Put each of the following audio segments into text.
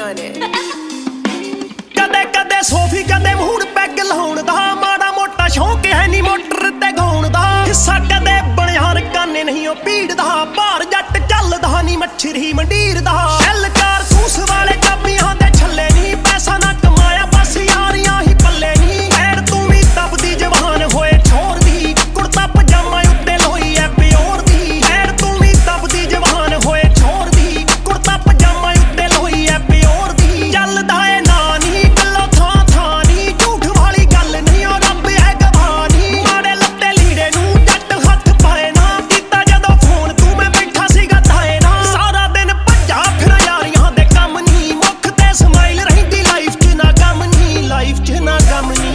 ਹੋਈਆਂ ਨੇ। ਕਦੇ ਕਦੇ ਸੋਫੀ ਕਦੇ ਮੂਡ ਪੈਗ ਲਾਉਣ ਦਾ, ਮਾੜਾ ਮੋਟਾ ਸ਼ੌਂਕ ਹੈ ਨੀ ਮੋਟਰ ਤੇ ਗਾਉਣ ਦਾ। ਹਿੱਸਾ ਕਦੇ ਬਣਿਆ ਰਕਾਨੇ ਨਹੀਂ ਉਹ ਭੀੜ ਦਾ, ਭਾਰ ਜੱਟ ਚੱਲਦਾ ਨੀ ਮੱਛਰੀ ਮੰਡੀਰ ਦਾ। ਐਲਕਾਰ ਕੂਸ ਵਾਲੇ ਕਾਪੀਆਂ ਤੇ ਛੱਲੇ ਨੀ, ਪੈਸਾ ਨਾ ਕਮਾਇਆ ਬਸ ਯਾਰੀਆਂ ਹੀ ਪੱਲੇ ਨੀ। ਐੜ ਤੂੰ ਵੀ ਤਪਦੀ ਜਵਾਨ ਹੋਏ ਛੋਰ ਦੀ, ਕੁੜਤਾ ਪਜਾਮਾ ਉੱਤੇ ਲੋਈ ਐ ਪਿਓਰ ਦੀ। ਐੜ ਤੂੰ ਵੀ ਤਪਦੀ ਜਵਾਨ ਹੋਏ ਛੋਰ ਦੀ, ਕੁੜਤਾ ਪਜਾਮਾ ਉੱਤੇ ਲੋਈ ਐ ਪਿਓਰ ਦੀ। ਚੱਲਦਾ ਏ ਨਾ ਨੀ ਗੱਲੋਂ ਥਾਂ ਥਾਂ ਨੀ, ਝੂਠ ਵਾਲੀ ਗੱਲ ਨਹੀਂ ਉਹ ਰੱਬ ਹੈ ਗਵਾਹ ਨੀ। ਮਾੜੇ ਲੱਤੇ ਲੀੜੇ ਨੂੰ ਜੱਟ ਹੱਥ ਪਾਏ ਨਾ, ਕੀਤਾ ਜਦੋਂ ਫੋਨ ਤੂੰ ਮੈਂ ਬੈਠਾ ਸੀਗਾ ਤਾਏ ਨਾ। ਸਾਰਾ ਦਿਨ ਭੱਜਾ ਫਿਰ ਯਾਰੀਆਂ ਦੇ ਕੰਮ ਨੀ, ਮੁੱਖ ਤੇ ਸਮਾਈਲ ਰਹਿੰਦੀ ਲਾਈਫ 'ਚ ਨਾ ਗਮ ਨੀ, ਲਾਈਫ 'ਚ ਨਾ ਗਮ ਨੀ।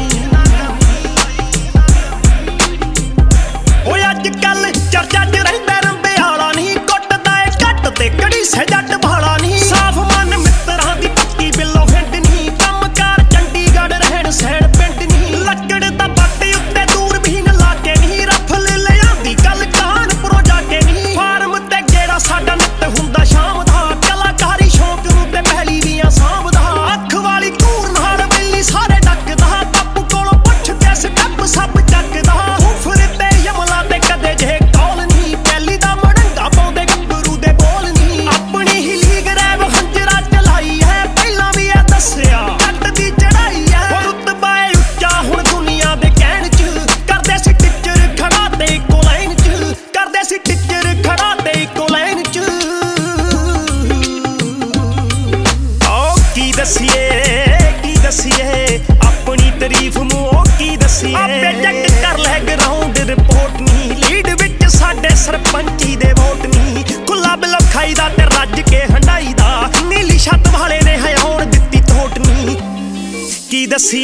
ਓਏ ਅੱਜ ਕੱਲ ਚਰਚਾ 'ਚ ਰਹਿੰਦਾ ਰੰਬੇ ਵਾਲਾ ਨੀ, ਕੁੱਟਦਾ ਏ ਘੱਟ ਤੇ ਕੜੀ ਸੇ ਜੱਟ ਭਾਲਾ ਨੀ। ਸਾਫ ਮਨ ਮਿੱਤਰਾਂ ਦੀ ਪੱਕੀ ਬਿੱਲੋ ਹਿੰਡ ਨੀ, ਕੰਮਕਾਰ ਚੰਡੀਗੜ੍ਹ ਰਹਿਣ ਸੈਣ ਪਿੰਡ ਨੀ। ਲੱਕੜ ਦਾ ਬੱਟ ਉੱਤੇ ਦੂਰਬੀਨ ਲਾ ਕੇ ਨੀ, ਰਫਲ ਲਿਆਂਦੀ ਗੱਲ ਕਾਨਪੁਰੋਂ ਜਾ ਕੇ ਨੀ। ਫਾਰਮ ਤੇ ਗੇੜਾ ਸਾਡਾ ਨਿੱਤ ਹੁੰਦਾ ਸ਼ਾਮ ਦਾ, ਕਲਾਕਾਰੀ ਸ਼ੌਂਕ ਨੂੰ ਤੇ ਪਹਿਲੀ ਦੀਆਂ ਸਾਂਭਦਾ। ਅੱਖ ਵਾਲੀ ਘੂਰ ਨਾਲ ਵੇਲੀ ਸਾਰੇ ਡੱਕਦਾ, ਬਾਪੂ ਕੋਲੋਂ ਪੁੱਛ ਕੇ ਸਟੈਪ ਸਭ ਚੱਕਦਾ। ਉਫਰ ਤੇ ਯਮਲਾ ਤੇ ਕਦੇ ਜੇ ਕੌਲ ਨੀ, ਪਹਿਲੀ ਦਾ ਮੜੰਗਾ ਪਾਉਂਦੇ ਗੱਭਰੂ ਦੇ ਬੋਲ ਨੀ। ਆਪਣੀ ਹੀ ਲੀਗ ਰੈਬ ਹੰਜਰਾ ਚਲਾਈ ਹੈ, ਪਹਿਲਾਂ ਵੀ ਇਹ ਦੱਸਿਆ ਜੱਟ ਦੀ ਚੜਾਈ ਹੈ। ਉਹ ਰੁਤਬਾ ਏ ਉੱਚਾ ਹੁਣ ਦੁਨੀਆ ਦੇ ਕਹਿਣ 'ਚ, ਕਰਦੇ ਸੀ ਟੀਚਰ ਖੜਾ ਤੇ ਇੱਕੋ ਲਾਈਨ 'ਚ, ਕਰਦੇ ਸੀ ਟੀਚਰ ਖੜਾ ਤੇ ਇੱਕੋ ਲਾਈਨ 'ਚ। ਓ ਕੀ ਦਸੀਏ ਆਪਣੀ ਤਾਰੀਫ ਮੂੰਹੋਂ ਕੀ ਦਸੀਏ। ਆਪੇ ਚੈੱਕ ਕਰ ਲੈ ਗਰਾਊਂਡ ਰਿਪੋਰਟ ਨੀ, ਲੀਡ ਵਿੱਚ ਸਾਡੇ ਸਰਪੰਚੀ ਦੇ ਵੋਟ ਨੀ। ਖੁੱਲਾ ਬਿਲੋ ਖਾਈਦਾ ਤੇ ਰੱਜ ਕੇ ਹੰਡਾਈ ਦਾ, ਨੀਲੀ ਛੱਤ ਵਾਲੇ ਨੇ ਹਯਾਉਣ ਦਿੱਤੀ ਥੋਟ ਨੀ। ਕੀ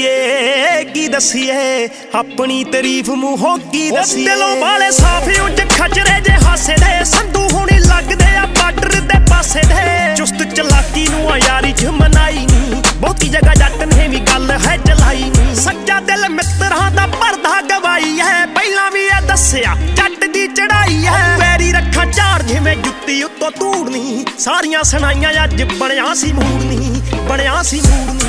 ਦਸੀਏ ਆਪਣੀ ਤਾਰੀਫ ਮੂੰਹੋਂ ਕੀ ਦਸੀਏ। ਦਿਲੋਂ ਵਾਲੇ ਸਾਫ ਉਂਝ ਖਚਰੇ ਜੇ ਹਾਸੇ ਦੇ, ਸੰਧੂ ਹੁਣੀ ਲੱਗਦੇ ਆ ਬਾਰਡਰ ਦੇ ਪਾਸੇ ਦੇ। ਚੁਸਤ ਚਲਾਕੀ ਨੂੰ ਆ ਯਾਰੀ 'ਚ ਮਨਾਈ ਨੀ, ਬਹੁਤੀ ਜਗ੍ਹਾ ਜੱਟ ਨੇ ਵੀ ਗੱਲ ਹੈ ਚਲਾਈ ਨੀ। ਸੱਚਾ ਦਿਲ ਮਿੱਤਰਾਂ ਦਾ ਭਰਦਾ ਗਵਾਈ ਹੈ, ਪਹਿਲਾਂ ਵੀ ਇਹ ਦੱਸਿਆ ਜੱਟ ਦੀ ਚੜਾਈ ਹੈ। ਪੈਰੀ ਰੱਖਾਂ ਝਾੜ ਜਿਵੇਂ ਜੁੱਤੀ ਉੱਤੋਂ ਧੂੜ ਨੀ, ਸਾਰੀਆਂ ਸੁਣਾਈਆਂ ਅੱਜ ਬਣਿਆ ਸੀ ਮੂਡ ਨੀ, ਬਣਿਆ ਸੀ ਮੂਡ ਨੀ।